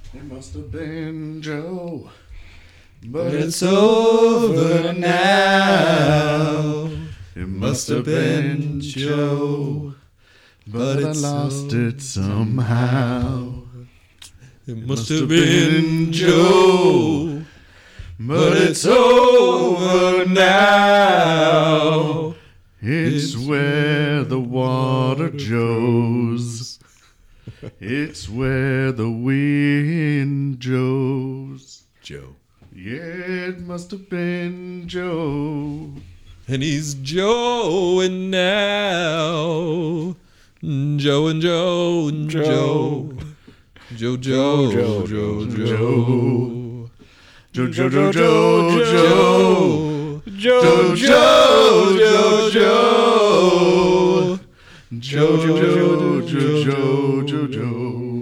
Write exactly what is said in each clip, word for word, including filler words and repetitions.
It must have been Joe, but it's over now. It must have been Joe, but I lost it somehow. It must have been Joe, but it's over now. It's where the water joes. It's where the wind joes. Joe. Yeah, it must have been Joe. And he's Joe-ing now. Joe and Joe and Joe. Joe, Joe, Joe, Joe, Joe. Joe, Joe, Joe, Joe, Joe. Joe, Joe, Joe, Joe. Joe, Joe, Joe, Joe, Joe, Joe, Joe.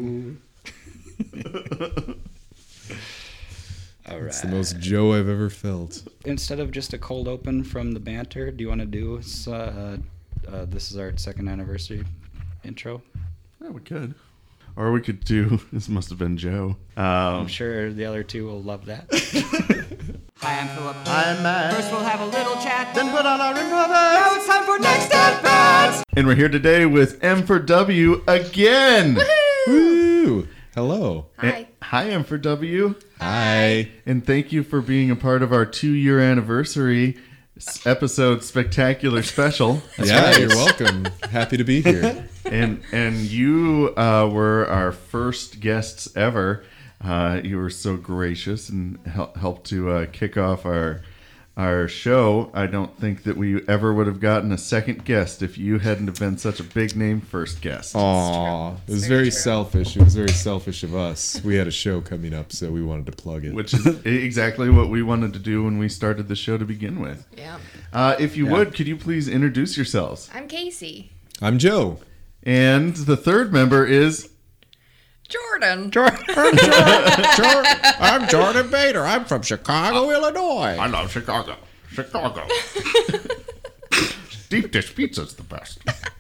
All right. It's the most Joe I've ever felt. Instead of just a cold open from the banter, do you want to do uh, uh, this is our second anniversary intro? Yeah, we could. Or we could do This Must Have Been Joe. Um, I'm sure the other two will love that. Hi, I'm Philip. I'm Matt. First we'll have a little chat. Then put on our improv. Now it's time for Next At Bats. And we're here today with M for W again. Woo! Hello. Hi. Hi, M for W. Hi. And thank you for being a part of our two-year anniversary episode spectacular special. Yeah, right. You're welcome. Happy to be here. And and you uh, were our first guests ever. Uh, you were so gracious and hel- helped to uh, kick off our our show. I don't think that we ever would have gotten a second guest if you hadn't have been such a big name first guest. Aw, it was very, very selfish. It was very selfish of us. We had a show coming up, so we wanted to plug it. Which is exactly what we wanted to do when we started the show to begin with. Yeah. Uh, if you Yeah. would, could you please introduce yourselves? I'm Casey. I'm Joe. And the third member is... Jordan. Jordan. I'm Jordan Bader. I'm from Chicago, Illinois. I love Chicago. Chicago. Deep dish pizza's the best.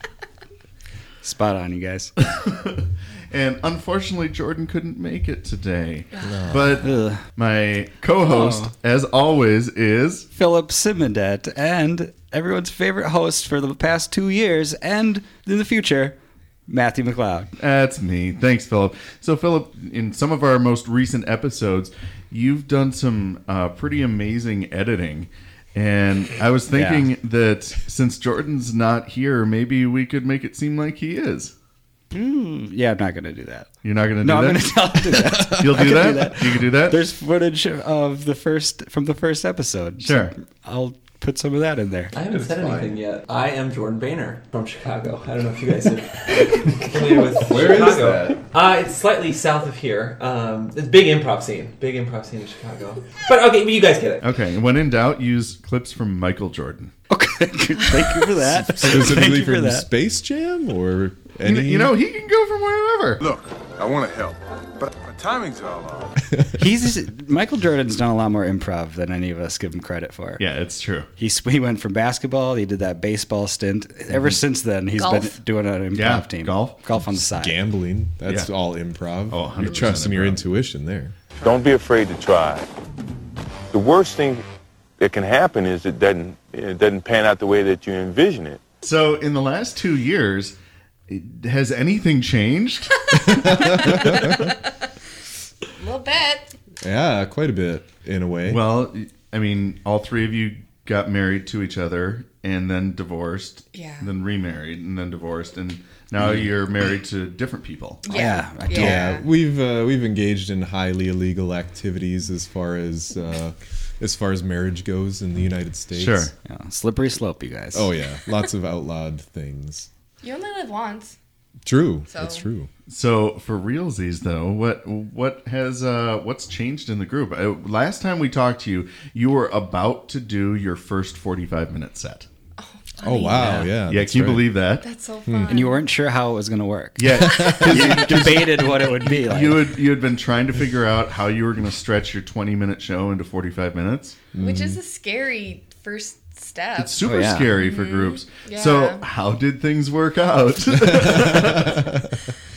Spot on, you guys. And unfortunately, Jordan couldn't make it today. No. But Ugh. my co-host, Oh. as always, is... Philip Simodet, and everyone's favorite host for the past two years and in the future, Matthew McLeod. That's me. Thanks, Philip. So, Philip, in some of our most recent episodes, you've done some uh, pretty amazing editing. And I was thinking Yeah. that since Jordan's not here, maybe we could make it seem like he is. Mm, yeah, I'm not going to do that. You're not going to do No, I'm that? going to tell him to do that. You'll I do can that? do that. You can do that? There's footage of the first from the first episode. Sure. So I'll put some of that in there. I haven't said anything yet. I am Jordan Boehner from Chicago. I don't know if you guys are familiar with Where is Chicago. that? Uh, it's slightly south of here. Um, it's a big improv scene. Big improv scene in Chicago. But okay, but you guys get it. Okay. And when in doubt, use clips from Michael Jordan. Okay, thank you for that. Thank Specifically you for from that. Space Jam or You any? know, you know, he can go from wherever. Look, I want to help, but my timing's all off. He's Michael Jordan's done a lot more improv than any of us give him credit for. Yeah, it's true. He he went from basketball. He did that baseball stint. Ever since then, he's Golf. been doing an improv Yeah, team. golf. golf on the side. Gambling. That's Yeah. all improv. Oh, one hundred You're percent trusting your improv. intuition there. Don't be afraid to try. The worst thing that can happen is it doesn't it doesn't pan out the way that you envision it. So, in the last two years, has anything changed? A little bit. Yeah, quite a bit in a way. Well, I mean, all three of you got married to each other and then divorced, Yeah. then remarried and then divorced, and now you're married to different people. Yeah, I Yeah. yeah, we've uh, we've engaged in highly illegal activities as far as uh, as far as marriage goes in the United States. Sure. Yeah, slippery slope, you guys. Oh yeah, lots of outlawed things. You only live once. True. So- That's true. So, for realsies, though, what what has uh, what's changed in the group? Uh, last time we talked to you, you were about to do your first forty-five minute set. Oh wow, yeah. yeah, that's can you right. believe that? That's so fun. And you weren't sure how it was going to work. Yeah, You debated what it would be like. you had you had been trying to figure out how you were going to stretch your twenty minute show into forty-five minutes. Which is a scary first step. It's super Oh, yeah. scary for groups. Yeah. So, how did things work out?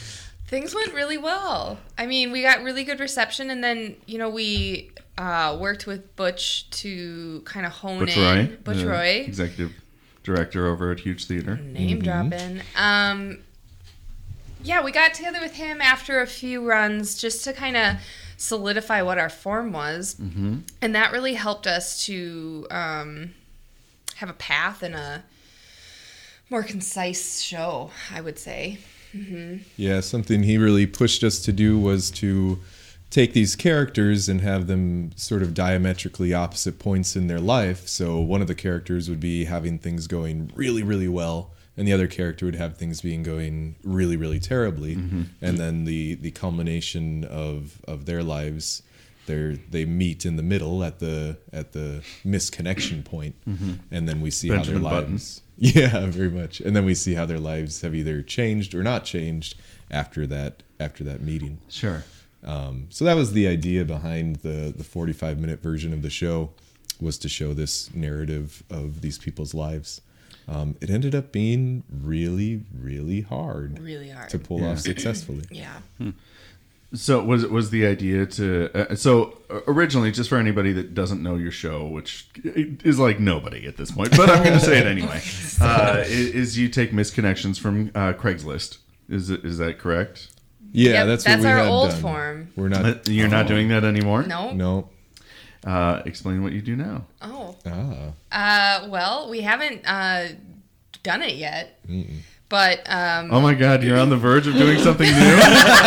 Things went really well. I mean, we got really good reception, and then, you know, we uh, worked with Butch to kind of hone Butch in. Roy, Butch the Roy. executive director over at Huge Theater. Name dropping. Um, yeah, we got together with him after a few runs just to kind of solidify what our form was. Mm-hmm. And that really helped us to um, have a path and a more concise show, I would say. Mm-hmm. Yeah, something he really pushed us to do was to take these characters and have them sort of diametrically opposite points in their life. So one of the characters would be having things going really, really well, and the other character would have things being going really, really terribly. Mm-hmm. And then the, the culmination of, of their lives, they they meet in the middle at the at the misconnection point, mm-hmm. and then we see Benjamin how their Button. lives. Yeah, very much. And then we see how their lives have either changed or not changed after that after that meeting. Sure. Um, so that was the idea behind the the forty-five minute version of the show, was to show this narrative of these people's lives. Um, it ended up being really, really hard, Really hard. to pull Yeah. off successfully. Yeah. So was was the idea to uh, so originally, just for anybody that doesn't know your show, which is like nobody at this point, but I'm going to say it anyway, uh, is, is you take misconnections from uh, Craigslist. Is it, is that correct? Yeah, Yep, that's, that's what we our had old done. form. We're not. But You're not doing that anymore. No. No. Uh, explain what you do now. Oh. Ah. Uh, well, we haven't uh, done it yet. Mm-mm. But um, Oh my God, you're on the verge of doing something new.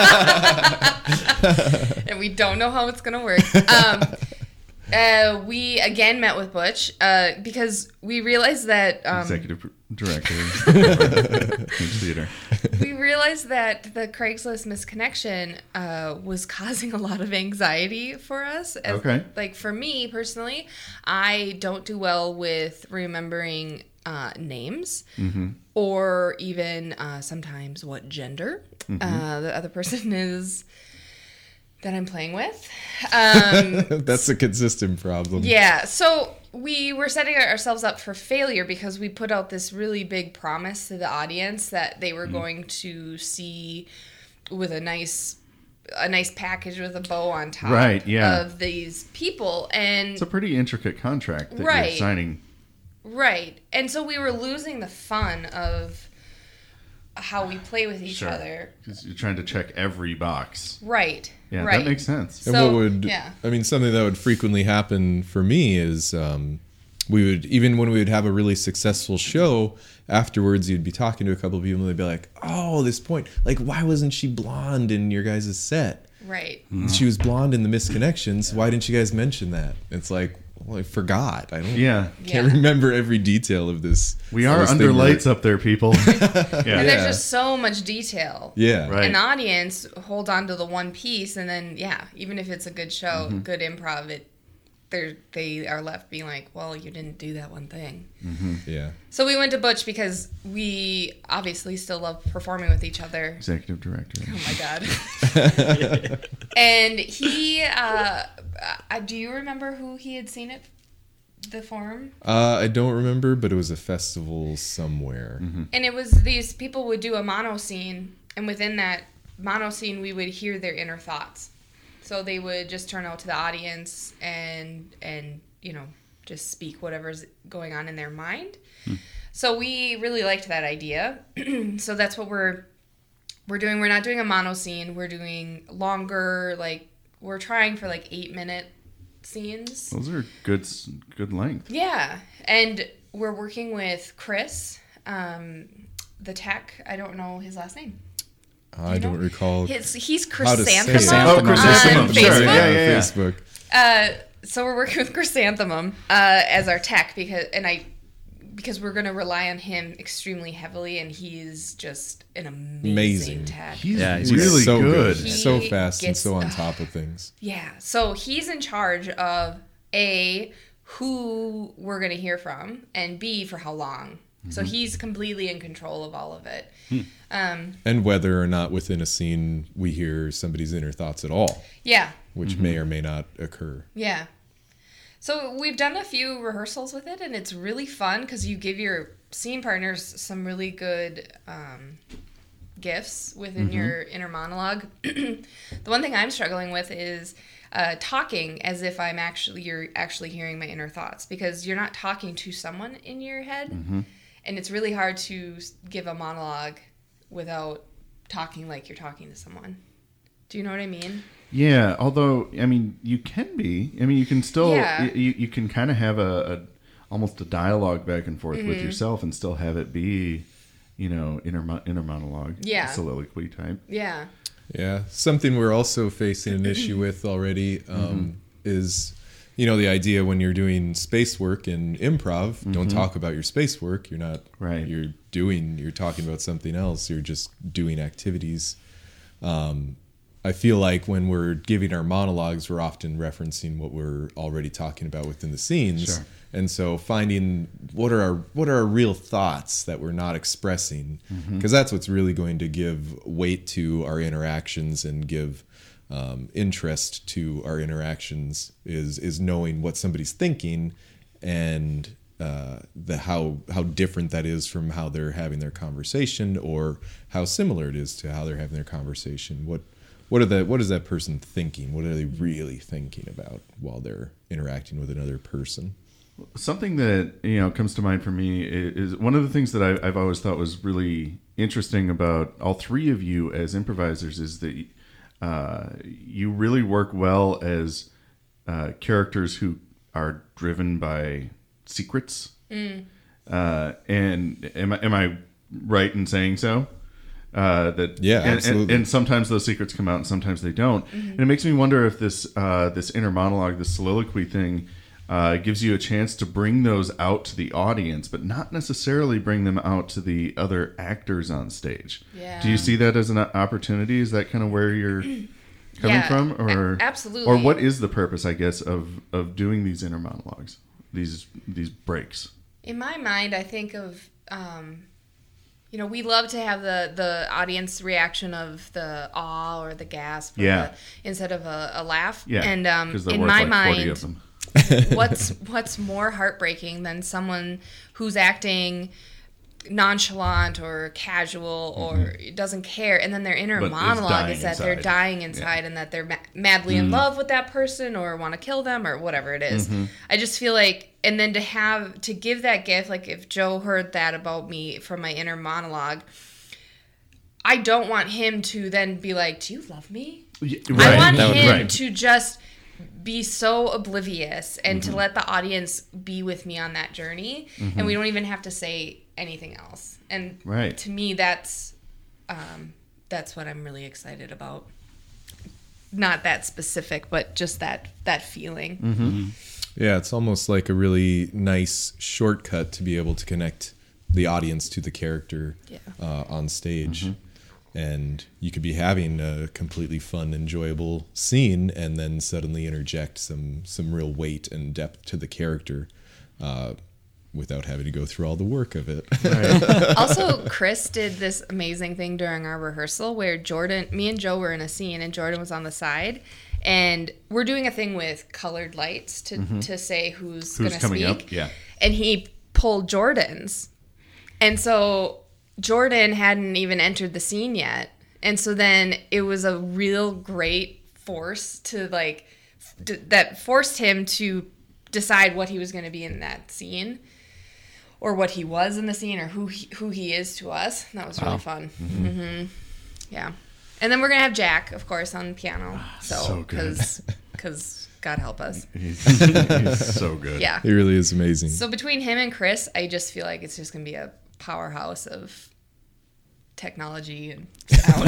and we don't know how it's gonna work. Um, uh, we again met with Butch uh, because we realized that um, Executive director, Huge Theater. we realized that the Craigslist misconnection uh, was causing a lot of anxiety for us. As, Okay. Like for me personally, I don't do well with remembering uh, names Mm-hmm. or even uh, sometimes what gender Mm-hmm. uh, the other person is that I'm playing with. Um, That's a consistent problem. Yeah, so we were setting ourselves up for failure because we put out this really big promise to the audience that they were going to see with a nice a nice package with a bow on top Right, yeah. of these people, and It's a pretty intricate contract that Right. you're signing. right. And so we were losing the fun of how we play with each Sure. other. Because you're trying to check every box. Right. Yeah, right. that makes sense. And So, what would, yeah. I mean, something that would frequently happen for me is um, we would, even when we would have a really successful show, afterwards you'd be talking to a couple of people and they'd be like, oh, this point, like, why wasn't she blonde in your guys' set? Right. She was blonde in the Misconnections. Why didn't you guys mention that? It's like, well, I forgot. I don't, Yeah. can't Yeah. remember every detail of this. We are this under thing where- lights up there, people. yeah. And Yeah. there's just so much detail. Yeah. Right. An audience hold on to the one piece, and then yeah, even if it's a good show, Mm-hmm. good improv, it they they are left being like, well, you didn't do that one thing. Yeah. So we went to Butch because we obviously still love performing with each other. Executive director. Oh my god! And he, uh, uh, do you remember who he had seen at the forum? Uh, I don't remember, but it was a festival somewhere. And it was these people would do a mono scene, and within that mono scene, we would hear their inner thoughts. So they would just turn out to the audience and and you know just speak whatever's going on in their mind. So we really liked that idea. So that's what we're we're doing. We're not doing a mono scene. We're doing longer. Like we're trying for like eight minute scenes. Those are good, s- good length. Yeah, and we're working with Chris, um, the tech. I don't know his last name. I you don't know? recall His, he's how to say it. Chrysanthemum Oh, on Chrysanthemum, Facebook. sure, Yeah, yeah, yeah, yeah. Facebook. Uh, so we're working with Chrysanthemum uh, as our tech because, and I, because we're going to rely on him extremely heavily, and he's just an amazing, Amazing. tech. He's Yeah, he's really so good. He so fast and gets- so on ugh. top of things. Yeah. So he's in charge of A, who we're going to hear from, and B, for how long. So he's completely in control of all of it. Um, And whether or not within a scene we hear somebody's inner thoughts at all, yeah. which may or may not occur. Yeah. So we've done a few rehearsals with it, and it's really fun because you give your scene partners some really good um, gifts within mm-hmm. your inner monologue. The one thing I'm struggling with is uh, talking as if I'm actually you're actually hearing my inner thoughts, because you're not talking to someone in your head, mm-hmm. and it's really hard to give a monologue without talking like you're talking to someone. Do you know what I mean? Yeah, although I mean you can be. I mean you can still yeah. you you can kind of have a, a almost a dialogue back and forth mm-hmm. with yourself and still have it be, you know, inner inner monologue, yeah, soliloquy type. Yeah. Yeah, something we're also facing an issue with already um, mm-hmm. is, you know, the idea when you're doing space work in improv, mm-hmm. don't talk about your space work. You're not, right. You're doing, you're talking about something else. You're just doing activities. Um, I feel like when we're giving our monologues, we're often referencing what we're already talking about within the scenes. Sure. And so finding what are our what are our real thoughts that we're not expressing, because mm-hmm. that's what's really going to give weight to our interactions and give um, interest to our interactions is is knowing what somebody's thinking and uh, the how how different that is from how they're having their conversation, or how similar it is to how they're having their conversation. What what are the what is that person thinking? What are they really thinking about while they're interacting with another person? Something that, you know, comes to mind for me is one of the things that I, I've always thought was really interesting about all three of you as improvisers is that uh, you really work well as uh, characters who are driven by secrets. Mm. Uh, and am I, am I right in saying so? Uh, that yeah, and, absolutely. And, and sometimes those secrets come out, and sometimes they don't. Mm-hmm. And it makes me wonder if this uh, this inner monologue, this soliloquy thing, Uh, gives you a chance to bring those out to the audience, but not necessarily bring them out to the other actors on stage. Yeah. Do you see that as an opportunity? Is that kind of where you're coming yeah, from, or a- absolutely? Or what is the purpose, I guess, of of doing these inner monologues, these these breaks? In my mind, I think of um, you know, we love to have the the audience reaction of the awe or the gasp, or yeah, the, instead of a, a laugh. Yeah, and um, in worth my like mind. forty of them. what's what's more heartbreaking than someone who's acting nonchalant or casual or mm-hmm. doesn't care, and then their inner but monologue is that inside. they're dying inside yeah. and that they're ma- madly mm. in love with that person or want to kill them or whatever it is. Mm-hmm. I just feel like, and then to have to give that gift, like if Joe heard that about me from my inner monologue, I don't want him to then be like, "Do you love me?" Right. I want that him right. to just be so oblivious and mm-hmm. to let the audience be with me on that journey, mm-hmm. and we don't even have to say anything else. And right. to me, that's um, that's what I'm really excited about. Not that specific, but just that that feeling. Mm-hmm. Yeah, it's almost like a really nice shortcut to be able to connect the audience to the character yeah. uh, on stage. Mm-hmm. And you could be having a completely fun, enjoyable scene, and then suddenly interject some some real weight and depth to the character, uh, without having to go through all the work of it. Right. Also, Chris did this amazing thing during our rehearsal where Jordan, me and Joe were in a scene, and Jordan was on the side, and we're doing a thing with colored lights to mm-hmm. to say who's, who's going to coming speak. up. Yeah. And he pulled Jordan's, and so Jordan hadn't even entered the scene yet. And so then it was a real great force to like, d- that forced him to decide what he was going to be in that scene, or what he was in the scene, or who he, who he is to us. And that was really wow. fun. Mm-hmm. Mm-hmm. Yeah. And then we're going to have Jack, of course, on piano. So, so good. Because God help us. He's, he's so good. Yeah. He really is amazing. So between him and Chris, I just feel like it's just going to be a powerhouse of technology and sound.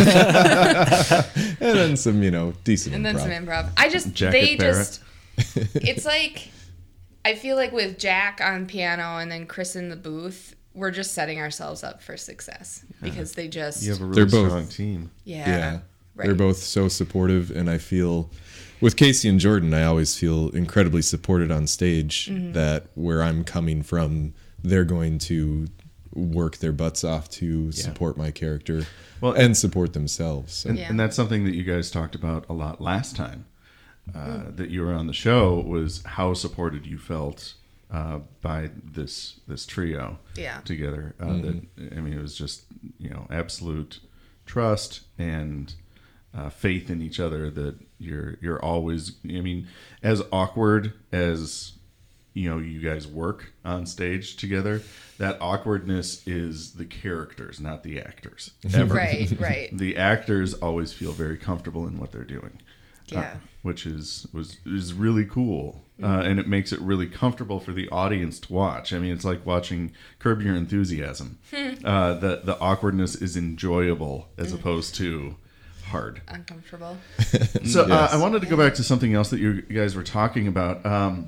And then some, you know, decent and then improv. some improv. I just Jack they at Barrett. just it's like I feel like with Jack on piano and then Chris in the booth, we're just setting ourselves up for success yeah. because they just you have a really they're both, strong team. Yeah. Yeah. Right. They're both so supportive, and I feel with Casey and Jordan, I always feel incredibly supported on stage, mm-hmm. that where I'm coming from, they're going to work their butts off to yeah. support my character well, and support themselves. So. And, yeah. and that's something that you guys talked about a lot last time uh, mm. that you were on the show, was how supported you felt uh, by this this trio yeah. together. Uh, mm-hmm. that, I mean, it was just, you know, absolute trust and uh, faith in each other. That you're you're always. I mean, as awkward as you know, you guys work on stage together. That awkwardness is the characters, not the actors. Ever. Right, right. The actors always feel very comfortable in what they're doing. Yeah. Uh, which is was is really cool. Uh, and it makes it really comfortable for the audience to watch. I mean, it's like watching Curb Your Enthusiasm. uh, the the awkwardness is enjoyable as opposed to hard. Uncomfortable. So Yes. uh, I wanted to go back to something else that you guys were talking about. Um,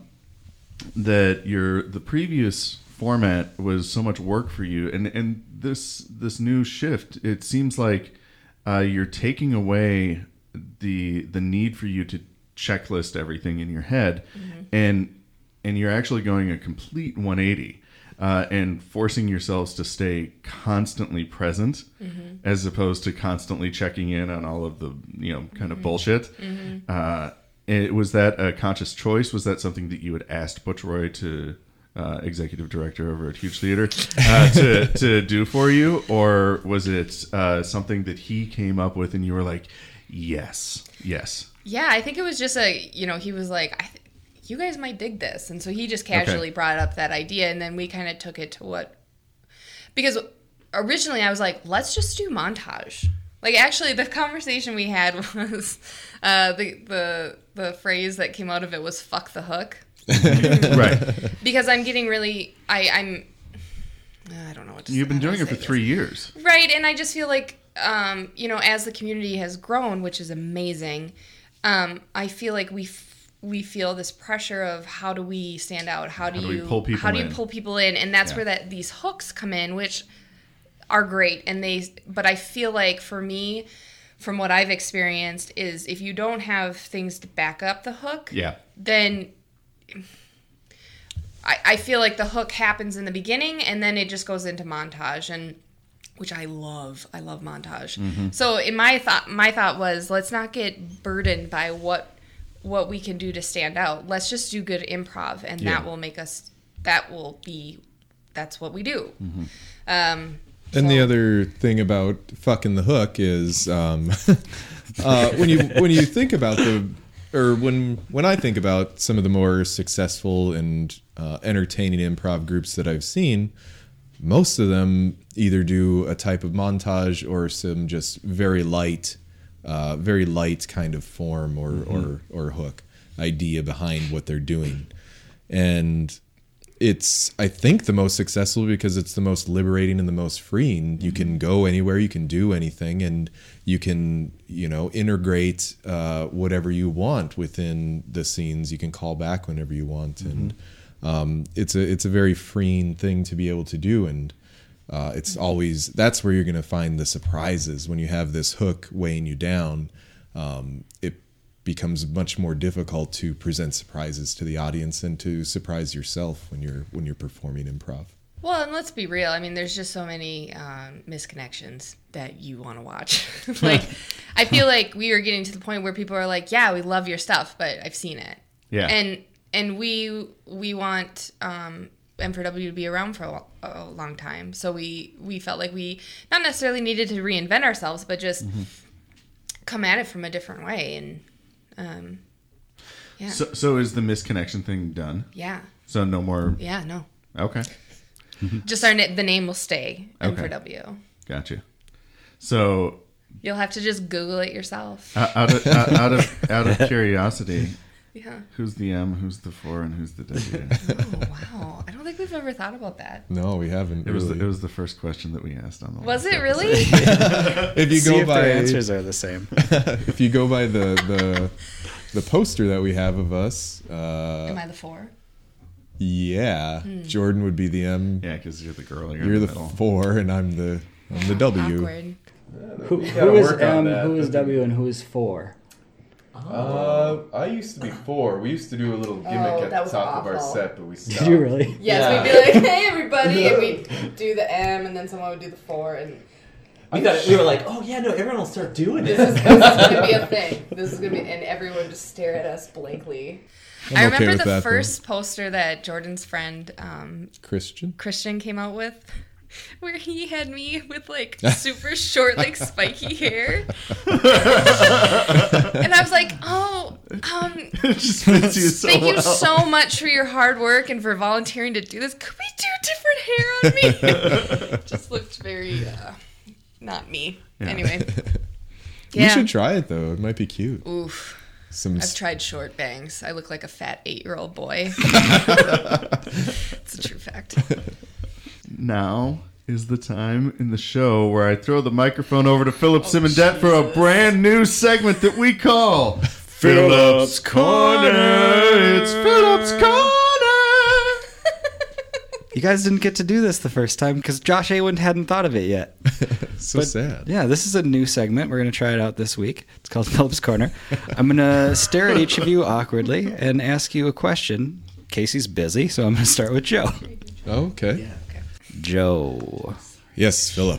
that your the previous format was so much work for you, and and this this new shift, it seems like uh, you're taking away the the need for you to checklist everything in your head, mm-hmm. and and you're actually going a complete one eighty. Uh, and forcing yourselves to stay constantly present, mm-hmm. as opposed to constantly checking in on all of the you know kind of mm-hmm. bullshit. Mm-hmm. Uh, it, was that a conscious choice? Was that something that you had asked Butch Roy, to uh, executive director over at Huge Theater, uh, to to do for you, or was it uh, something that he came up with and you were like, yes, yes? Yeah, I think it was just a you know he was like, I th- you guys might dig this. And so he just casually okay. brought up that idea, and then we kind of took it to what... Because originally I was like, let's just do montage. Like, actually, the conversation we had was... Uh, the, the, the phrase that came out of it was, fuck the hook. Right. Because I'm getting really... I, I'm... I don't know what to You've say. been doing it for this. three years. Right, and I just feel like, um, you know, as the community has grown, which is amazing, um, I feel like we... we feel this pressure of how do we stand out? How do, how do you we pull people how do you in? pull people in? And that's yeah. where that these hooks come in, which are great. And they, but I feel like for me, from what I've experienced, is if you don't have things to back up the hook, yeah. then I, I feel like the hook happens in the beginning and then it just goes into montage, and which I love. I love montage. Mm-hmm. So in my thought, my thought was, let's not get burdened by what. what we can do to stand out. Let's just do good improv, and yeah. that will make us, that will be, that's what we do. Mm-hmm. Um, and so. the other thing about fucking the hook is um, uh, when you when you think about the, or when when I think about some of the more successful and uh, entertaining improv groups that I've seen, most of them either do a type of montage or some just very light Uh, very light kind of form or, mm-hmm. or or hook idea behind what they're doing. And it's, I think, the most successful because it's the most liberating and the most freeing. Mm-hmm. You can go anywhere, you can do anything, and you can, you know, integrate uh, whatever you want within the scenes. You can call back whenever you want. Mm-hmm. And um, it's a it's a very freeing thing to be able to do. And Uh, it's always, that's where you're going to find the surprises. When you have this hook weighing you down, um, it becomes much more difficult to present surprises to the audience and to surprise yourself when you're when you're performing improv. Well, and let's be real. I mean, there's just so many um, misconnections that you want to watch. Like, I feel like we are getting to the point where people are like, yeah, we love your stuff, but I've seen it. Yeah. And and we we want um, M four W to be around for a, a long time. So we, we felt like we not necessarily needed to reinvent ourselves, but just mm-hmm. come at it from a different way. And um, yeah. So, so is the misconnection thing done? Yeah. So no more. Yeah. No. Okay. Just our the name will stay. M four W. Okay. Gotcha. So you'll have to just Google it yourself. Uh, out of uh, out of out of curiosity. Yeah. Who's the M, who's the four, and who's the W? Oh, wow. I don't think we've ever thought about that. No, we haven't. It was really. the, it was the first question that we asked on the Was last it really? If you See go if by their answers are the same. If you go by the the the poster that we have of us, uh, am I the four? Yeah, hmm. Jordan would be the M. Yeah, because you're the girl. You're, You're the, the middle. four, and I'm the I'm the W. Awkward. Who, who is M? Who is W? And who is four? Uh, I used to be four. We used to do a little gimmick Oh, at that the was top of our awful. set, but we stopped. Did you really? Yes, Yeah. we'd be like, hey, everybody. And we'd do the M, and then someone would do the four. And We thought we were like, oh yeah, no, everyone will start doing it. this is, this is going to be a thing. This is going to be, and everyone would just stare at us blankly. I'm I remember okay with the that, first poster that Jordan's friend um, Christian. Christian came out with. Where he had me with like super short, like spiky hair. And I was like, oh, um, It just fits you so thank you well. so much for your hard work and for volunteering to do this. Could we do different hair on me? Just looked very, uh, not me. Yeah. Anyway. You Yeah. should try it though. It might be cute. Oof. Some I've tried short bangs. I look like a fat eight-year-old boy. It's a true fact. Now is the time in the show where I throw the microphone over to Philip Simondet for a brand new segment that we call Philip's Corner. It's Philip's Corner. You guys didn't get to do this the first time because Josh Awind hadn't thought of it yet. so But, sad. Yeah, this is a new segment. We're going to try it out this week. It's called Philip's Corner. I'm going to stare at each of you awkwardly and ask you a question. Casey's busy, so I'm going to start with Joe. Oh, okay. Joe. Yes, Philip.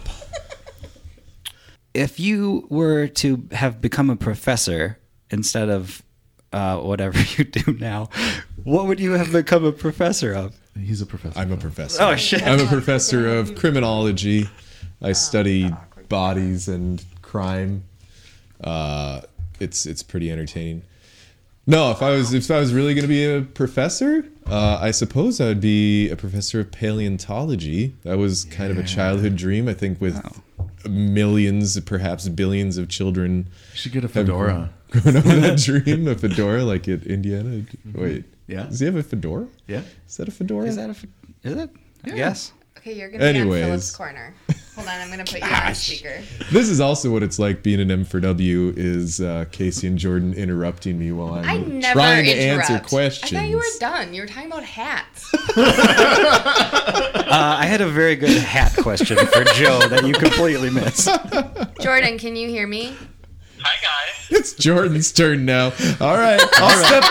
If you were to have become a professor instead of uh, whatever you do now, what would you have become a professor of? He's a professor. I'm a professor. Oh, shit. I'm a professor of criminology. I study bodies and crime. Uh, it's it's pretty entertaining. No, if I was if I was really going to be a professor, uh, I suppose I would be a professor of paleontology. That was kind of a childhood dream. I think with millions, perhaps billions of children. You should get a fedora. Grown up with that dream, a fedora like at Indiana. Wait, Yeah. Does he have a fedora? Yeah. Is that a fedora? Is that a? Is it? I guess. Okay, you're going to be on Anyways. Philip's Corner. Hold on, I'm going to put you on speaker. This is also what it's like being an M four W is uh, Casey and Jordan interrupting me while I'm I never trying to interrupt. answer questions. I thought you were done. You were talking about hats. Uh, I had a very good hat question for Joe that you completely missed. Jordan, can you hear me? Hi, guys. It's Jordan's turn now. All right, I'll step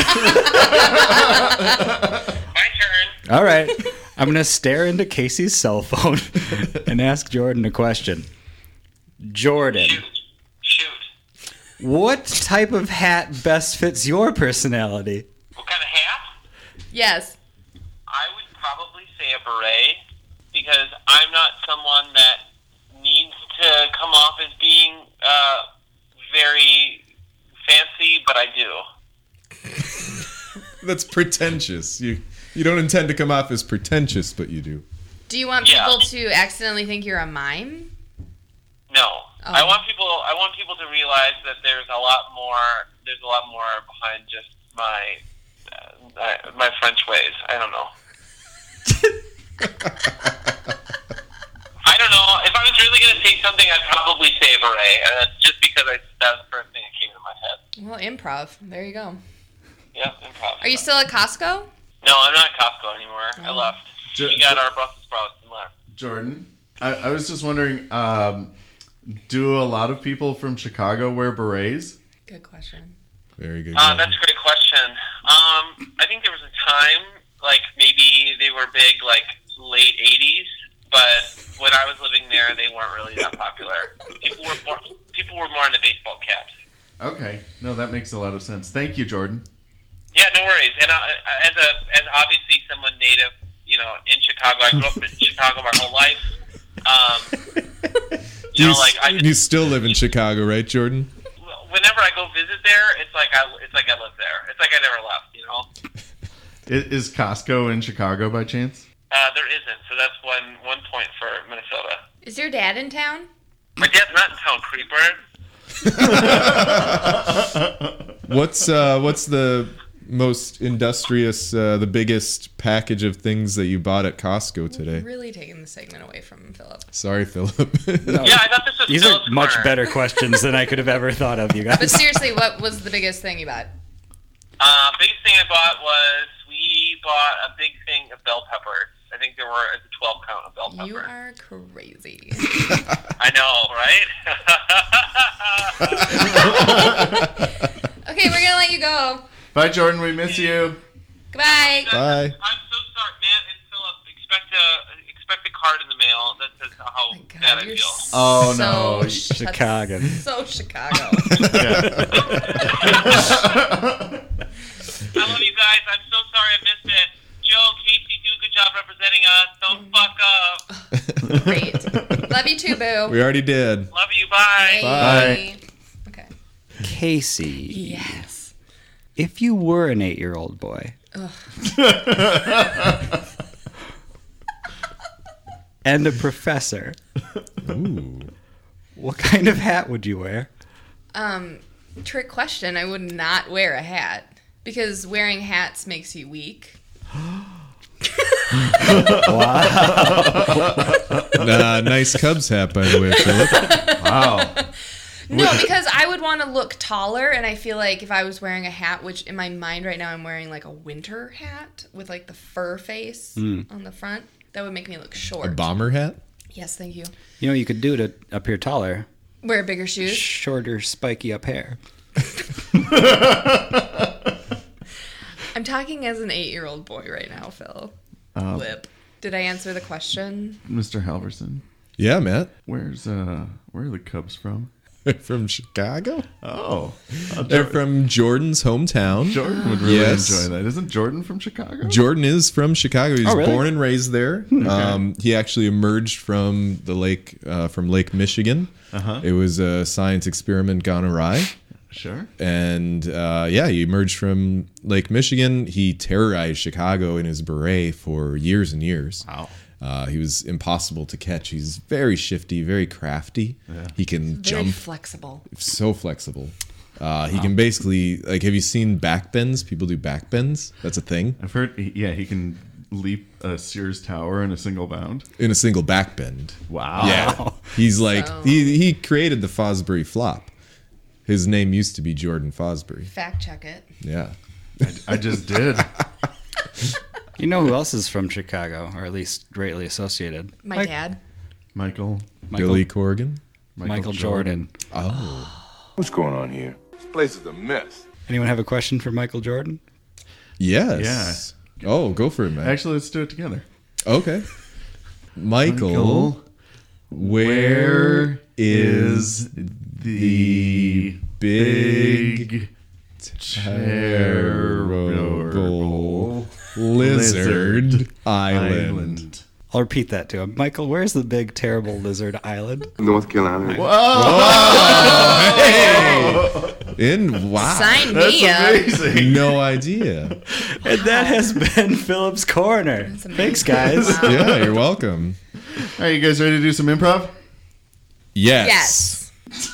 back. My turn. All right. I'm going to stare into Casey's cell phone and ask Jordan a question. Jordan, Shoot. Shoot. what type of hat best fits your personality? What kind of hat? Yes. I would probably say a beret because I'm not someone that needs to come off as being uh, very fancy, but I do. That's pretentious. You you don't intend to come off as pretentious, but you do. Do you want Yeah. people to accidentally think you're a mime? No, Oh. I want people. I want people to realize that there's a lot more. There's a lot more behind just my uh, my French ways. I don't know. I don't know. If I was really going to say something, I'd probably say a beret, and that's just because I, that was the first thing that came to my head. Well, improv. There you go. Yeah, improv. Are you still at Costco? No, I'm not at Costco anymore. I left. Ju- We got ju- our Brussels sprouts and left. Jordan, I, I was just wondering, um, do a lot of people from Chicago wear berets? Good question. Very good. Uh, that's a great question. Um, I think there was a time, like maybe they were big, like late eighties, but when I was living there, they weren't really that popular. People were more, people were more into baseball caps. Okay. No, that makes a lot of sense. Thank you, Jordan. Yeah, no worries. And uh, as a as obviously someone native, you know, in Chicago, I grew up in Chicago my whole life. Um, you you, know, like I you just, still live in Chicago, right, Jordan? whenever I go visit there, it's like I it's like I live there. It's like I never left. You know. I- Is Costco in Chicago by chance? Uh, there isn't, so that's one one point for Minnesota. Is your dad in town? My dad's not in town, creeper. What's uh, what's the most industrious, uh, the biggest package of things that you bought at Costco today? Really taking the segment away from Philip. Sorry, Philip. Yeah, I thought this was These are Phil's much corner. better questions than I could have ever thought of, you guys. But seriously, what was the biggest thing you bought? Uh, biggest thing I bought was we bought a big thing of bell peppers. I think there were a twelve count of bell peppers. You are crazy. I know, right? Okay, we're gonna let you go. Bye, Jordan. We miss you. Goodbye. Bye. I'm so sorry, Matt and Philip. Expect a expect a card in the mail that says how God, bad I you're feel. Oh, so no. sh- Chicago. that's So Chicago. I love you guys. I'm so sorry I missed it. Joe, Casey, do a good job representing us. Don't fuck up. too, Boo. We already did. Love you. Bye. Bye. Okay. Casey. Yes. If you were an eight-year-old boy and a professor, Ooh. what kind of hat would you wear? Um, trick question. I would not wear a hat because wearing hats makes you weak. Nah, nice Cubs hat, by the way, Philip. Wow. No, because I would want to look taller, and I feel like if I was wearing a hat, which in my mind right now I'm wearing like a winter hat with like the fur face Mm. on the front, that would make me look short. A bomber hat? Yes, thank you. You know what you could do to appear taller? Wear bigger shoes. Shorter, spiky up hair. I'm talking as an eight-year-old boy right now, Phil. Um, Lip. Did I answer the question? Mister Halverson, Yeah, Matt. where's uh, where are the Cubs from? From Chicago? Oh, uh, They're Jor- from Jordan's hometown. Jordan would really Yes. enjoy that. Isn't Jordan from Chicago? Jordan is from Chicago. He was Oh, really? born and raised there. Um, he actually emerged from the lake, uh, from Lake Michigan. Uh-huh. It was a science experiment gone awry. Sure. And uh, yeah, he emerged from Lake Michigan. He terrorized Chicago in his beret for years and years. Wow. Uh, he was impossible to catch. He's very shifty, very crafty. Yeah. He can Very jump flexible. so flexible. Uh, he can basically, like, have you seen back bends? People do back bends. That's a thing. I've heard. he- Yeah, he can leap a Sears Tower in a single bound. In a single back bend. Wow. Yeah. He's like, So- he, he created the Fosbury flop. His name used to be Jordan Fosbury. Fact check it. Yeah. I, I just did. You know who else is from Chicago, or at least greatly associated? My Mike- dad. Michael. Michael, Billy Corgan. Michael, Jordan. Oh. What's going on here? This place is a mess. Anyone have a question for Michael Jordan? Yes. Oh, go for it, man. Actually, let's do it together. Okay. Michael, where is the big terrible lizard island? I'll repeat that to him. Michael, where's the big, terrible lizard island? North Carolina. In wow. Sign That's me up. amazing. No idea. And that has been Philip's Corner. amazing. Thanks, guys. Wow. Yeah, you're welcome. All right, you guys ready to do some improv? Yes.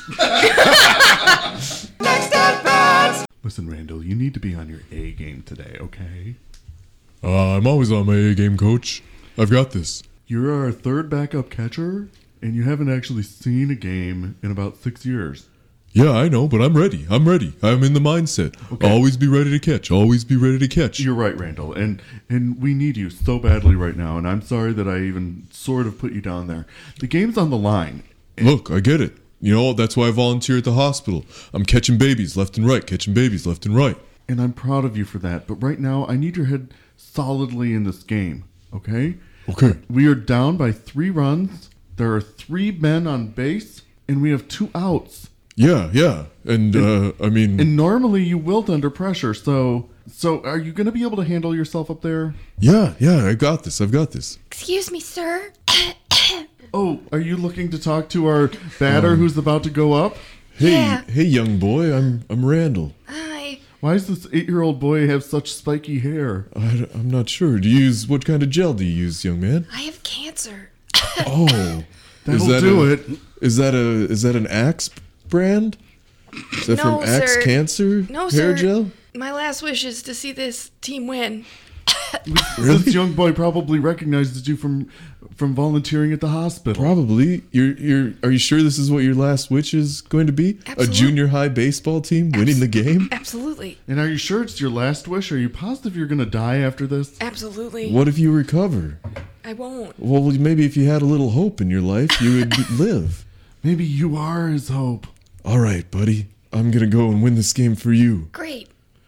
Yes. Next at bat. Listen, Randall, you need to be on your A game today, okay? Uh, I'm always on my A game, coach. I've got this. You're our third backup catcher, and you haven't actually seen a game in about six years. Yeah, I know, but I'm ready. I'm ready. I'm in the mindset. Okay. Always be ready to catch. Always be ready to catch. You're right, Randall, and and we need you so badly right now, and I'm sorry that I even sort of put you down there. The game's on the line. Look, I get it. You know, that's why I volunteer at the hospital. I'm catching babies left and right, catching babies left and right. And I'm proud of you for that, but right now I need your head solidly in this game, okay? Okay. We are down by three runs. There are three men on base, and we have two outs. Yeah, yeah. And, uh, I mean... And normally you wilt under pressure, so so are you going to be able to handle yourself up there? yeah, yeah, I got this. I've got this. Excuse me, sir. Oh, are you looking to talk to our batter who's about to go up? Hey, Yeah. hey, young boy. I'm I'm Randall. Hi. Why does this eight-year-old boy have such spiky hair? I, am not sure. Do you use... What kind of gel do you use, young man? I have cancer. Oh. That'll that do a- it. Is that a... Is that an Axe brand? Is that No, from Axe sir. Cancer No, hair sir. gel? My last wish is to see this team win. This young boy probably recognizes you from from volunteering at the hospital. Probably. You're you're are you sure this is what your last wish is going to be? Absolute- A junior high baseball team winning the game? Absolutely. And are you sure it's your last wish? Are you positive you're going to die after this? Absolutely. What if you recover? I won't. Well, maybe if you had a little hope in your life, you would live. Maybe you are his hope. All right, buddy. I'm going to go and win this game for you. Great.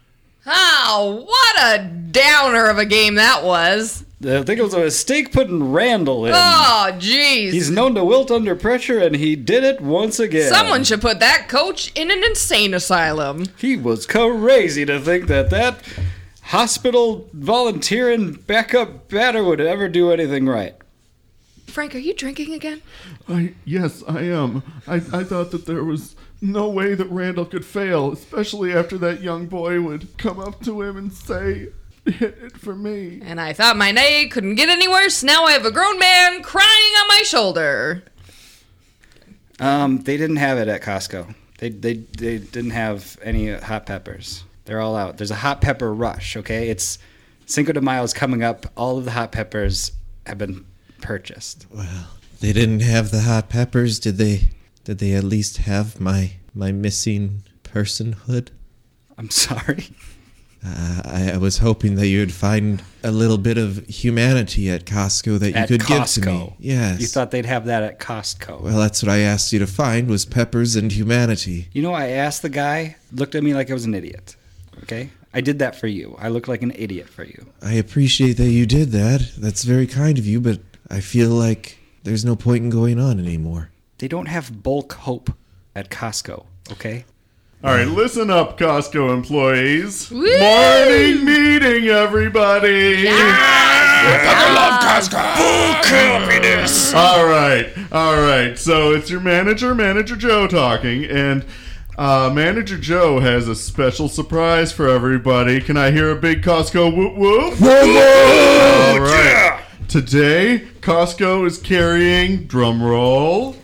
Oh, what a downer of a game that was. I think it was a mistake putting Randall in. Oh, jeez. He's known to wilt under pressure, and he did it once again. Someone should put that coach in an insane asylum. He was crazy to think that that hospital volunteering backup batter would ever do anything right. Frank, are you drinking again? I yes, I am. I, I thought that there was no way that Randall could fail, especially after that young boy would come up to him and say, hit it for me. And I thought my day couldn't get any worse. Now I have a grown man crying on my shoulder. Um, they didn't have it at Costco. They they they didn't have any hot peppers. They're all out. There's a hot pepper rush. Okay, it's Cinco de Mayo is coming up. All of the hot peppers have been purchased. Well, they didn't have the hot peppers. Did they? Did they at least have my my missing personhood? I'm sorry. Uh, I, I was hoping that you would find a little bit of humanity at Costco that you At could Costco. give to me. Yes. You thought they'd have that at Costco. Well, that's what I asked you to find was peppers and humanity. You know, I asked the guy, looked at me like I was an idiot. Okay? I did that for you. I looked like an idiot for you. I appreciate that you did that. That's very kind of you, but I feel like there's no point in going on anymore. They don't have bulk hope at Costco, okay? All right, listen up, Costco employees. Woo! Morning meeting, everybody. I love Costco. Full happiness. All right, all right. So it's your manager, Manager Joe, talking, and uh, Manager Joe has a special surprise for everybody. Can I hear a big Costco whoop whoop? All right. Today, Costco is carrying, drum roll,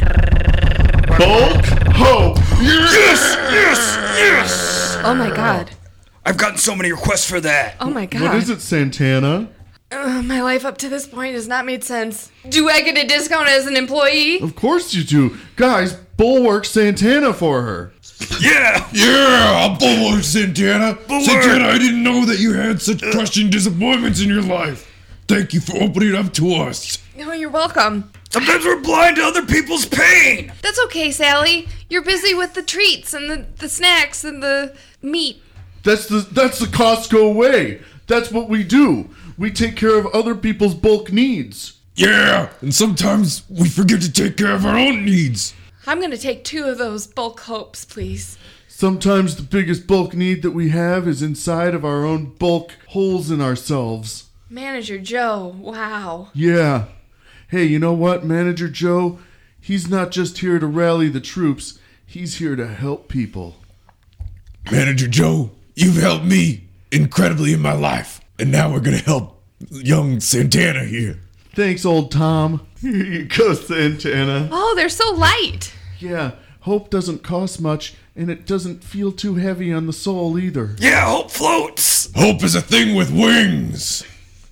Bulk Hope. Yes, yes, yes. Oh my god. I've gotten so many requests for that. Oh my god. What is it, Santana? Uh, my life up to this point has not made sense. Do I get a discount as an employee? Of course you do. Guys, bulwark Santana for her. Yeah. Yeah, I'll bulwark Santana. Santana, I didn't know that you had such crushing disappointments in your life. Thank you for opening up to us. Oh, you're welcome. Sometimes we're blind to other people's pain. That's okay, Sally. You're busy with the treats and the, the snacks and the meat. That's the that's the Costco way. That's what we do. We take care of other people's bulk needs. Yeah, and sometimes we forget to take care of our own needs. I'm gonna take two of those bulk hopes, please. Sometimes the biggest bulk need that we have is inside of our own bulk holes in ourselves. Manager Joe, wow. Yeah. Hey, you know what, Manager Joe? He's not just here to rally the troops. He's here to help people. Manager Joe, you've helped me incredibly in my life. And now we're going to help young Santana here. Thanks, old Tom. Here you go, Santana. Oh, they're so light. Yeah, hope doesn't cost much, and it doesn't feel too heavy on the soul either. Yeah, hope floats. Hope is a thing with wings.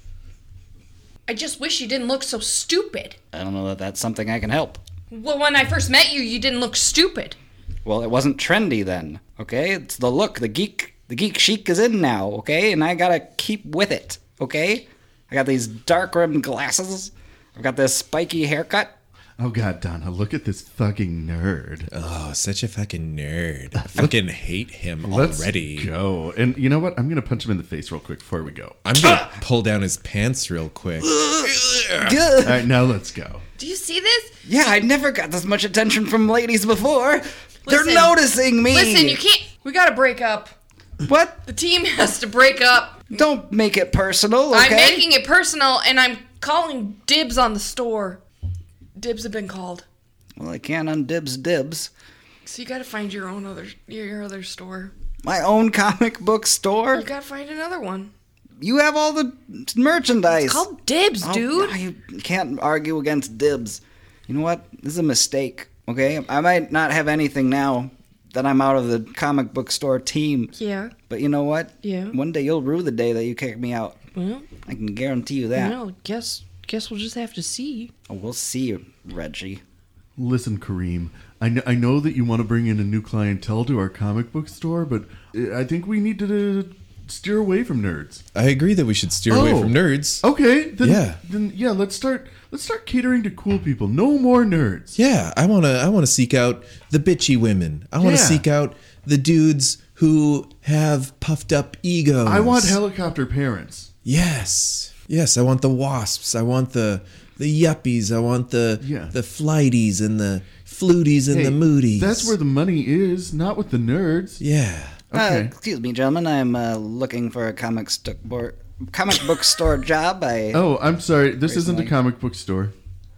I just wish you didn't look so stupid. I don't know that that's something I can help. Well, when I first met you, you didn't look stupid. Well, it wasn't trendy then, okay? It's the look. The geek the geek chic is in now, okay? And I gotta keep with it, okay? I got these dark rimmed glasses. I've got this spiky haircut. Oh, God, Donna, look at this thugging nerd. Oh, such a fucking nerd. I fucking hate him Let's already. go. And you know what? I'm going to punch him in the face real quick before we go. I'm going to pull down his pants real quick. All right, now let's go. Do you see this? Yeah, I never got this much attention from ladies before. They're Listen. noticing me. Listen, you can't. We gotta break up. What? The team has to break up. Don't make it personal, okay? I'm making it personal, and I'm calling dibs on the store. Dibs have been called. Well, I can't undibs dibs. So you gotta find your own other your other store. My own comic book store? You gotta find another one. You have all the merchandise. It's called Dibs, Oh, dude. You can't argue against dibs. You know what? This is a mistake, okay? I might not have anything now that I'm out of the comic book store team. Yeah. But you know what? Yeah. One day you'll rue the day that you kick me out. Well, I can guarantee you that. well, guess guess we'll just have to see. Oh, we'll see, Reggie. Listen, Kareem, I, kn- I know that you want to bring in a new clientele to our comic book store, but I think we need to uh, steer away from nerds. I agree that we should steer away Oh. from nerds. Okay, then Yeah. then yeah, let's start let's start catering to cool people. No more nerds. Yeah, I want to I want to seek out the bitchy women. I want to Yeah. seek out the dudes who have puffed up egos. I want helicopter parents. Yes. Yes, I want the wasps. I want the the yuppies. I want the Yeah. the flighties and the fluties and Hey, the moodies. That's where the money is, not with the nerds. Yeah. Okay. Uh, excuse me, gentlemen. I'm uh, looking for a comic, st- board, comic book store job. I Oh, I'm sorry. This isn't a Recently. comic book store.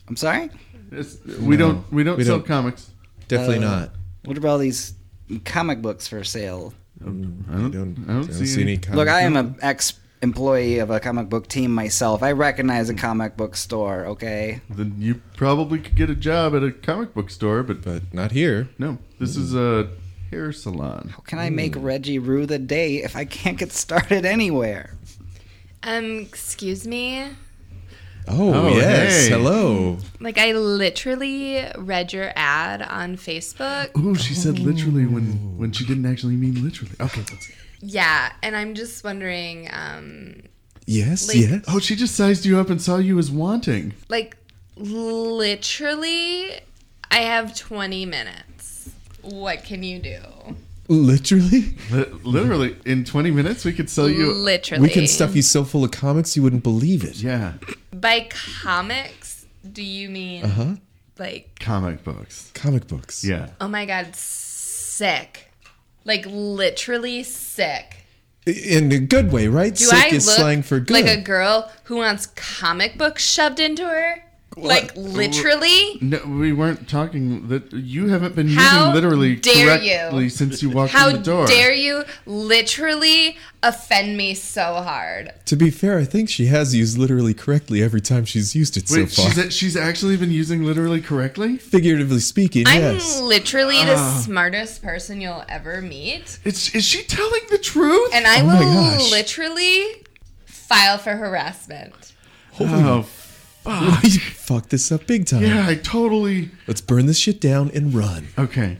I'm sorry? It's, we No, don't we don't we sell don't. comics. Definitely Uh, not. What about all these comic books for sale? I don't, I don't, I don't I don't see, see any. any. Comic Look, I am book- an ex-employee of a comic book team myself. I recognize a comic book store, okay? Then you probably could get a job at a comic book store, but but not here. no. This is a hair salon. How can I make Reggie rue the day if I can't get started anywhere? Um, excuse me. Oh, Oh, yes. hey. Hello. Like, I literally read your ad on Facebook. Ooh, she said literally when when she didn't actually mean literally. Okay, let's. Yeah, and I'm just wondering, um, Yes, Like- yes. Oh, she just sized you up and saw you as wanting. like, literally, I have twenty minutes. What can you do? Literally? Li- literally, in twenty minutes, we could sell you. Literally. We can stuff you so full of comics you wouldn't believe it. Yeah, By comics, do you mean Uh-huh. like, comic books. Comic books. Yeah. oh my god, sick. Like, literally sick. In a good way, right? Do Sick I is look slang for good. like a girl who wants comic books shoved into her? Like, literally? No, we weren't talking that you haven't been How using literally dare correctly you? since you walked How in the door. dare you literally offend me so hard? To be fair, I think she has used literally correctly every time she's used it Wait, so far. she's she's actually been using literally correctly? Figuratively speaking, I'm yes. literally the Ah. smartest person you'll ever meet. Is is she telling the truth? And I Oh my will gosh. literally file for harassment. Oh, You fucked this up big time. yeah, I totally. Let's burn this shit down and run. Okay.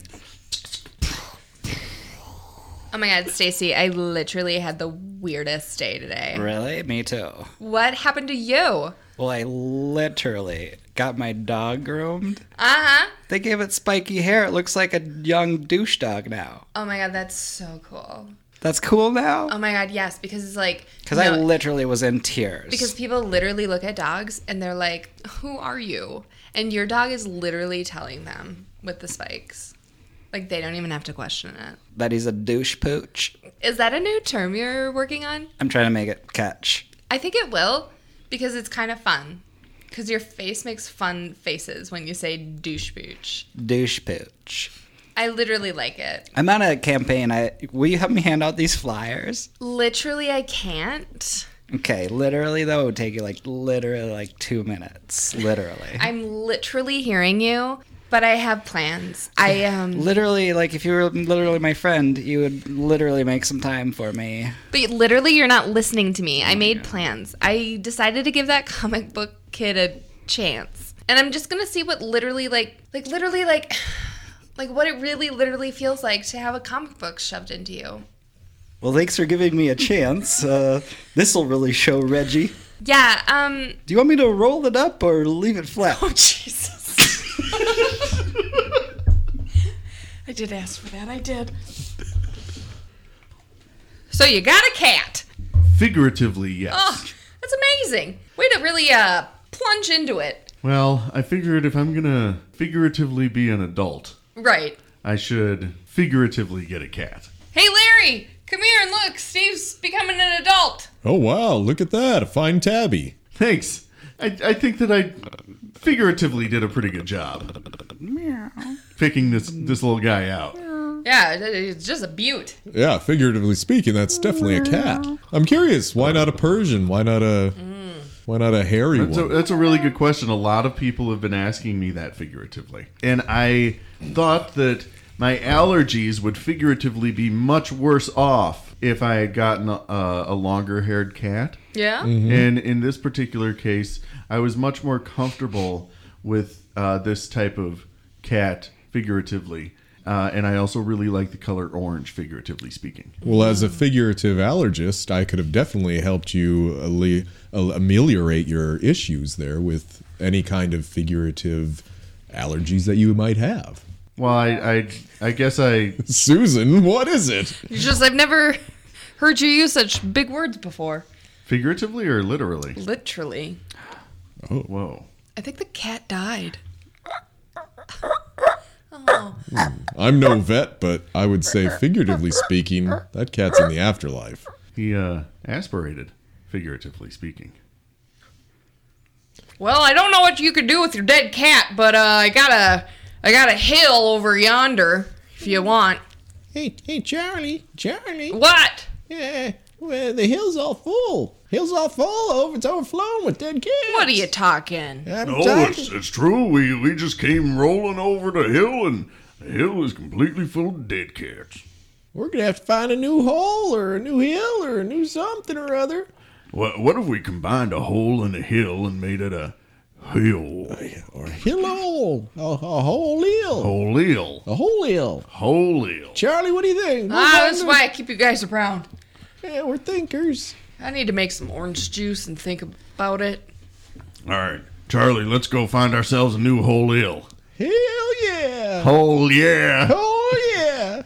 Oh my god, Stacy, I literally had the weirdest day today. Really? Me too. What happened to you? Well, I literally got my dog groomed. Uh-huh. They gave it spiky hair. It looks like a young douche dog now. Oh my god, that's so cool. That's cool now? Oh my god, yes, because it's like Because no, I literally was in tears. because people literally look at dogs and they're like, "Who are you?" And your dog is literally telling them with the spikes. Like, they don't even have to question it. that he's a douche pooch. Is that a new term you're working on? I'm trying to make it catch. I think it will, because it's kind of fun. Because your face makes fun faces when you say douche pooch. Douche pooch. I literally like it. I'm on a campaign. I will you help me hand out these flyers? Literally, I can't. Okay, literally though, it would take you like literally like two minutes. Literally. I'm literally hearing you, but I have plans. I um. Literally, like if you were literally my friend, you would literally make some time for me. But literally, you're not listening to me. I made plans. I decided to give that comic book kid a chance, and I'm just gonna see what literally, like, like literally, like, like what it really, literally feels like to have a comic book shoved into you. Well, thanks for giving me a chance. Uh, this will really show Reggie. Yeah. Um. Do you want me to roll it up or leave it flat? Oh Jesus. I did ask for that. I did. So you got a cat. Figuratively, yes. Oh, that's amazing. Way to really uh plunge into it. Well, I figured if I'm gonna figuratively be an adult, Right. I should figuratively get a cat. Hey Larry, come here and look. Steve's becoming an adult. Oh, wow. Look at that. A fine tabby. Thanks. I, I think that I figuratively did a pretty good job picking this this little guy out. Yeah, it's just a beaut. Yeah, figuratively speaking, that's definitely a cat. I'm curious. Why not a Persian? Why not a... Why not a hairy That's a, one? that's a really good question. A lot of people have been asking me that figuratively. And I thought that my allergies would figuratively be much worse off if I had gotten a, a longer haired cat. Yeah? Mm-hmm. And in this particular case, I was much more comfortable with uh, this type of cat figuratively. Uh, and I also really like the color orange, figuratively speaking. Well, as a figurative allergist, I could have definitely helped you alle- ameliorate your issues there with any kind of figurative allergies that you might have. Well, I, I, I guess I... Susan, what is it? It's just I've never heard you use such big words before. Figuratively or literally? Literally. Oh, whoa. I think the cat died. Oh. I'm no vet, but I would say, figuratively speaking, that cat's in the afterlife. He uh, aspirated, figuratively speaking. Well, I don't know what you could do with your dead cat, but uh, I got a, I got a hill over yonder if you want. Hey, hey, Charlie, Charlie. What? Yeah, well, the hill's all full. Hill's all full. Over, it's overflowing with dead cats. What are you talking? I'm No, talking. it's, it's true. We we just came rolling over the hill, and the hill is completely full of dead cats. We're gonna have to find a new hole or a new hill or a new something or other. What what if we combined a hole and a hill and made it a hill? Or a hill hole. A, a whole hill. Whole hill. A whole hill. Whole hill. Charlie, what do you think? Ah, that's why I keep you guys around. Yeah, we're thinkers. I need to make some orange juice and think about it. All right, Charlie, let's go find ourselves a new whole hill. Hell yeah. Whole yeah. Oh yeah.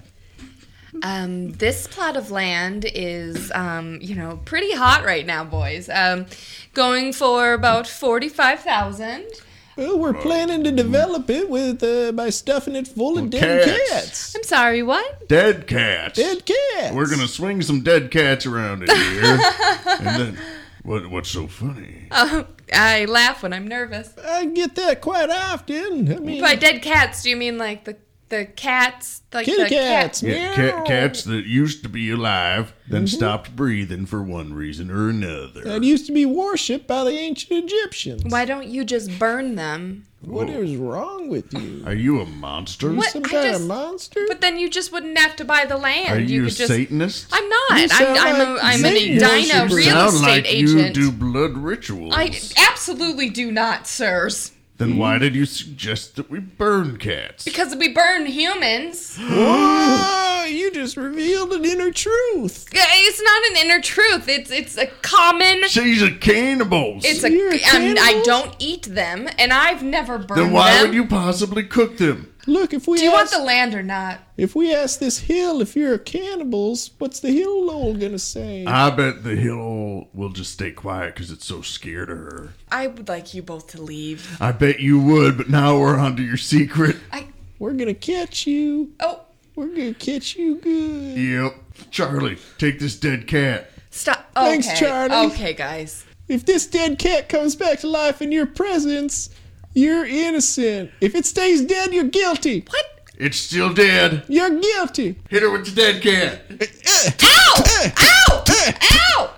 Um, this plot of land is, um, you know, pretty hot right now, boys. Um, going for about forty-five thousand. Well, we're planning to develop it with uh, by stuffing it full of dead Cats. cats. I'm sorry, what? Dead cats. Dead cats. We're gonna swing some dead cats around in here, and then what? What's so funny? Uh, I laugh when I'm nervous. I get that quite often. I mean, By dead cats, do you mean like the the cats, like kitty the cats. Cat? Yeah, cat, cats that used to be alive, then stopped breathing for one reason or another. That used to be worshipped by the ancient Egyptians. Why don't you just burn them? What is wrong with you? Are you a monster? What? Some I kind just- of monster? But then you just wouldn't have to buy the land. Are you, a could just. Satanist? I'm not. You I'm sound I'm a like I'm an Satan Edina worshiper. real Sound estate like agent. you do blood rituals. I absolutely do not, sirs. Then why did you suggest that we burn cats? Because we burn humans. Whoa, you just revealed an inner truth. It's not an inner truth. It's it's a common. She's a cannibal. It's a. You're a I'm, I cannibal? don't eat them, and I've never burned Then why them. would you possibly cook them? Look, if we Do you want ask, the land or not? if we ask this hill if you're cannibals, what's the hill hole gonna say? I bet the hill will just stay quiet because it's so scared of her. I would like you both to leave. I bet you would, but now we're onto your secret. I. We're gonna catch you. Oh, We're gonna catch you good. Yep. Charlie, take this dead cat. stop. Okay. Thanks, Charlie. Okay, guys. If this dead cat comes back to life in your presence, you're innocent. If it stays dead, you're guilty. What? It's still dead. You're guilty. Hit her with the dead cat. Ow! Ow! Ow!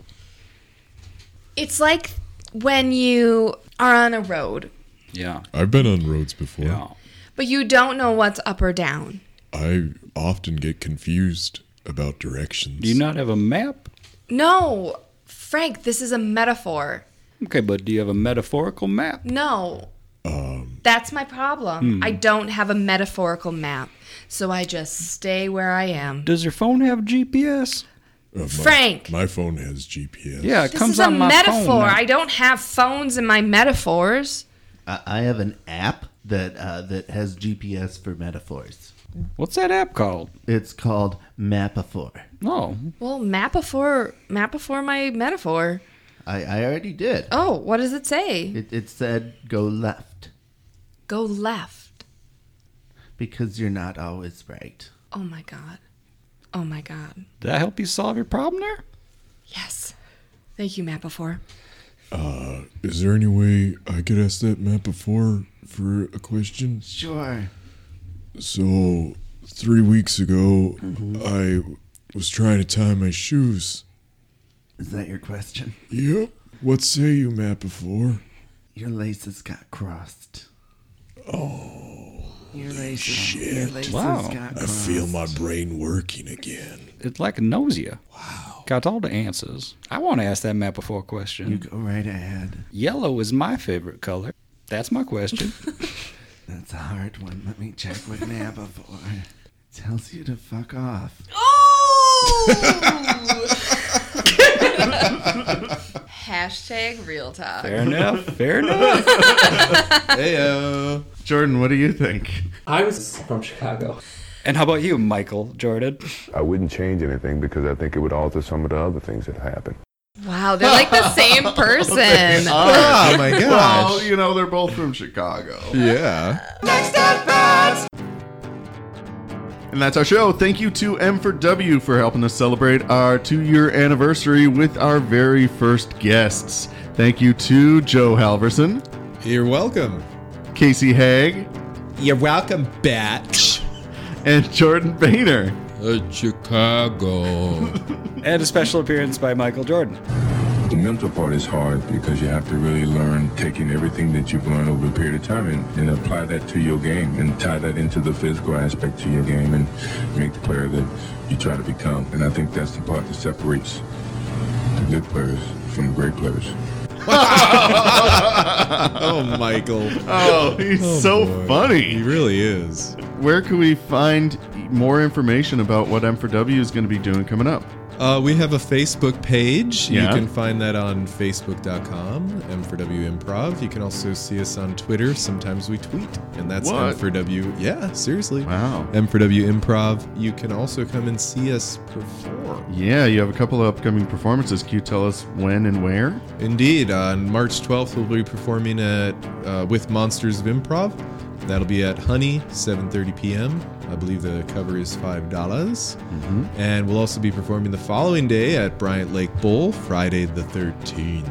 It's like when you are on a road, Yeah. I've been on roads before. Yeah. but you don't know what's up or down. I often get confused about directions. Do you not have a map? No, Frank, this is a metaphor. Okay, but do you have a metaphorical map? No. Um, That's my problem. I don't have a metaphorical map, so I just stay where I am. Does your phone have G P S? uh, my, Frank. My phone has G P S. Yeah, it This comes is a on my metaphor. phone. now. I don't have phones in my metaphors. I I have an app that uh, that has G P S for metaphors. What's that app called? It's called Mapaphor. Oh, Well, metaphor, metaphor my metaphor. I, I already did. Oh, what does it say? It, it said go left Go left. because you're not always right. Oh my god. Oh my god. did that help you solve your problem there? Yes. Thank you, metaphor. Uh, is there any way I could ask that map before for a question? Sure. So, three weeks ago, Mm-hmm. I was trying to tie my shoes. Is that your question? Yep. What say you, map before? Your laces got crossed. Oh, Your laces, shit. your laces Wow. got I crossed. feel my brain working again. It like knows you. Wow. Got all the answers. I want to ask that map before question. You go right ahead. Yellow is my favorite color. That's my question. That's a hard one. Let me check with Mapaphor. Tells you to fuck off. Hashtag real talk. Fair enough. Fair enough. Heyo. Jordan, what do you think? I was from Chicago. And how about you, Michael Jordan? I wouldn't change anything because I think it would alter some of the other things that happened. Wow, they're like the same person. Oh my gosh. Well, you know, they're both from Chicago. Yeah. Next at bats. And that's our show. Thank you to M four W for helping us celebrate our two-year anniversary with our very first guests. Thank you to Joe Halverson. You're welcome. Casey Haig. You're welcome, batch. And Jordan Boehner. At Chicago. And a special appearance by Michael Jordan. The mental part is hard because you have to really learn taking everything that you've learned over a period of time and, and apply that to your game and tie that into the physical aspect to your game and make the player that you try to become. And I think that's the part that separates the good players from the great players. Oh, Michael. Oh, he's Oh, so boy. funny. He really is. Where can we find more information about what M four W is going to be doing coming up? Uh, we have a Facebook page. Yeah. You can find that on facebook dot com, M four W Improv. You can also see us on Twitter. Sometimes we tweet, and that's What? M four W. Yeah, seriously. Wow. M four W Improv. You can also come and see us perform. Yeah, you have a couple of upcoming performances. Can you tell us when and where? Indeed. On March twelfth, we'll be performing at uh, with Monsters of Improv. That'll be at Honey, seven thirty p.m. I believe the cover is five dollars. Mm-hmm. And we'll also be performing the following day at Bryant Lake Bowl, Friday the thirteenth.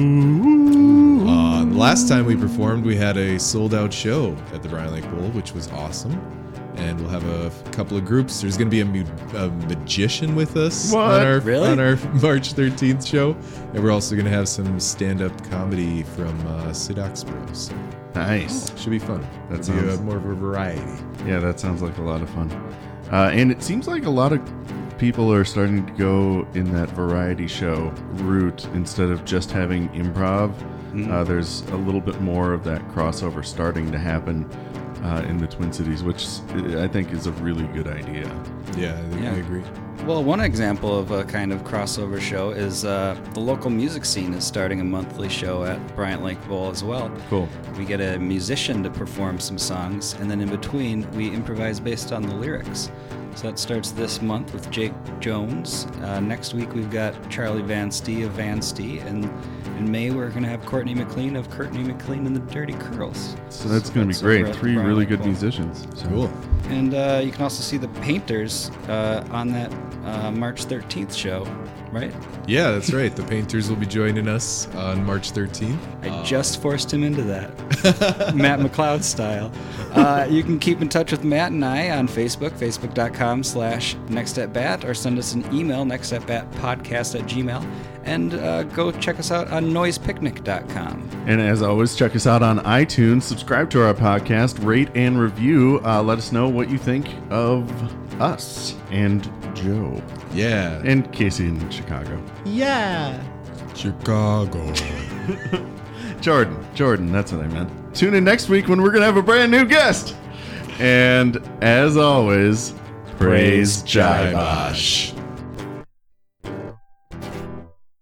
Uh, last time we performed, we had a sold-out show at the Bryant Lake Bowl, which was awesome. And we'll have a f- couple of groups. There's going to be a, mu- a magician with us What? on our Really? on our March thirteenth show, and we're also going to have some stand-up comedy from uh, Sid Oxborough. So Nice. should be fun. That That'll be sounds- a, more of a variety. Yeah, that sounds like a lot of fun. Uh, and it seems like a lot of people are starting to go in that variety show route instead of just having improv. Mm. Uh, there's a little bit more of that crossover starting to happen uh, in the Twin Cities, which I think is a really good idea. Yeah, I, think Yeah. I agree. Well, one example of a kind of crossover show is uh, the local music scene is starting a monthly show at Bryant Lake Bowl as well. Cool. We get a musician to perform some songs, and then in between, we improvise based on the lyrics. So that starts this month with Jake Jones. Uh, next week, we've got Charlie Van Stee of Van Stee, and in May, we're going to have Courtney McLean of Courtney McLean and the Dirty Curls. So that's going to be over great. at the Three Bryant really Lake good Bowl. musicians. So. Cool. And uh, you can also see the Painters uh, on that uh, March thirteenth show, right? Yeah, that's right. The Painters will be joining us on March thirteenth. I just forced him into that, Matt McLeod style. Uh, you can keep in touch with Matt and I on Facebook, facebook.com slash nextatbat, or send us an email, nextatbatpodcast at gmail, and uh, go check us out on noise picnic dot com. And as always, check us out on iTunes, subscribe to our podcast, rate and review. Uh, let us know what you think of us and Joe. Yeah. And Casey in Chicago. Yeah. Chicago. Jordan. Jordan, that's what I meant. Tune in next week when we're going to have a brand new guest. And as always, praise Jibosh.